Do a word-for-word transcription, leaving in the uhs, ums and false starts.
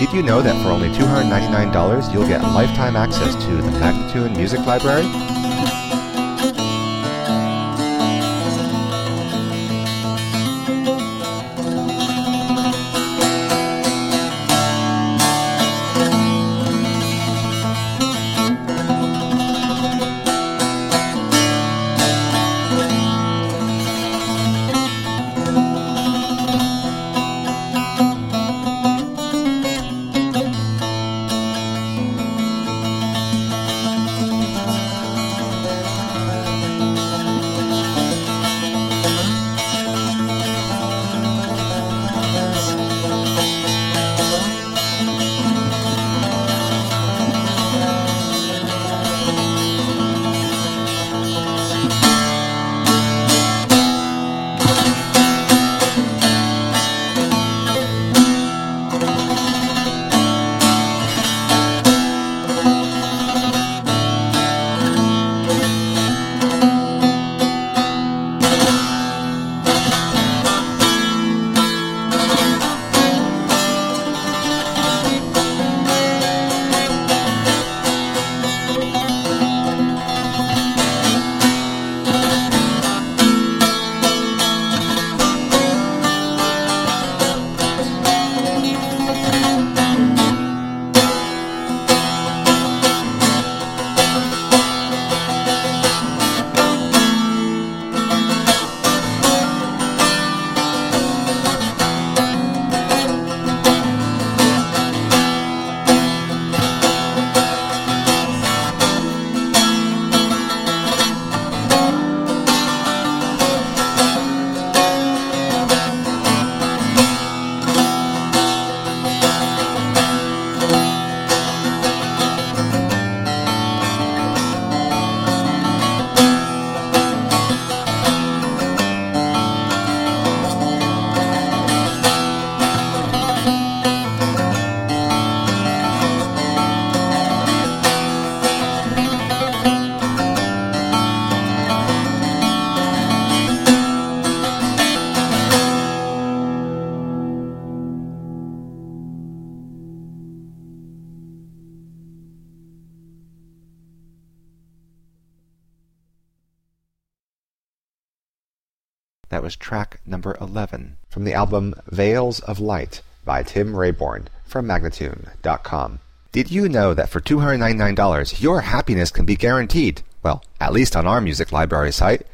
Did you know that for only two hundred ninety-nine dollars you'll get lifetime access to the Magnatune Music Library? That was track number eleven from the album Veils of Light by Tim Rayborn from Magnatune dot com. Did you know that for two hundred ninety-nine dollars your happiness can be guaranteed? Well, at least on our music library site.